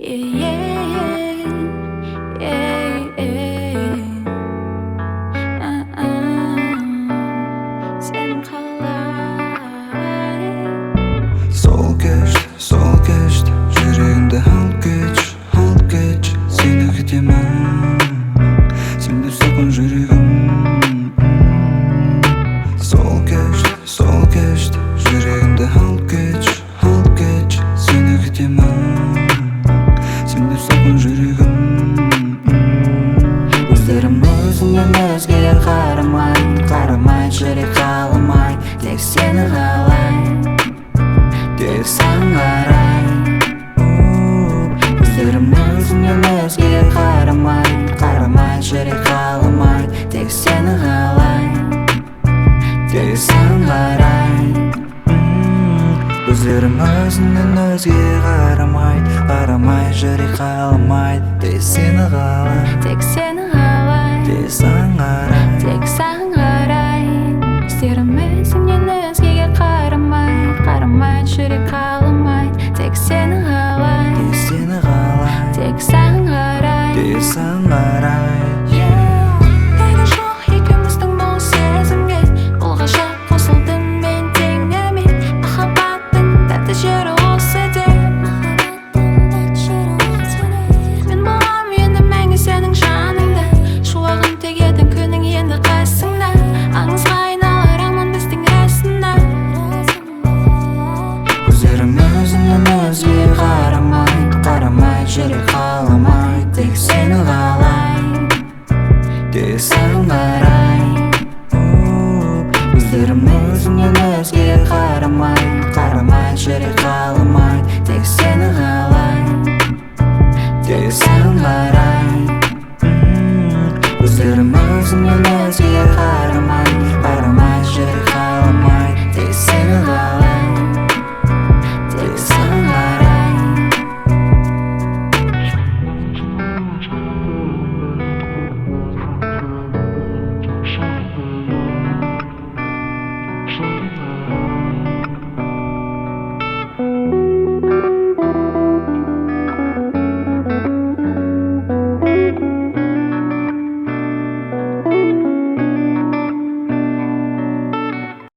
Sen kalay. Sol geçti Yüreğimde halt geç Seni gidemem Sen de sakın yüreğim. Sol geçti Yüreğimde halt geç Seni gidemem Sen de sakın yüreğim. Gözlerim özünden özgeye Qaramay жүрек қаламай Тек seni қалай Тек сан қарай. Gözlerim özünden özgeye Qaramay жүрек қаламай Тек seni қалай Тек сан қарай. Gözlerim özünden özgeye Qaramay жүрек қаламай Тек seni қалай Тек seni қалай. Тек сан қарай. Тек саған қарай. Көздерім өзіңнен өзгеге қарамай жүрек қаламай Тек seni қалай. Тек seni қалай. Тек саған қарай. Тек сан қарай. Пәні жоқ екеуміздің бұл сезімге Бұл ғажап қосылдым мен теңімен Махаббаттың тәтті жері осы де Мен болам енді мәңгі сенің жаныңда Шуағын төгетін күнің енді қасыңда Аңызға айналар арман біздің расында Gözlerim özünden özgeye Qaramay жүрек қаламай Тек seni қалай Тек сан қарай. Gözlerim özünden özgeye Qaramay жүрек қаламай Тек seni қалай Тек сан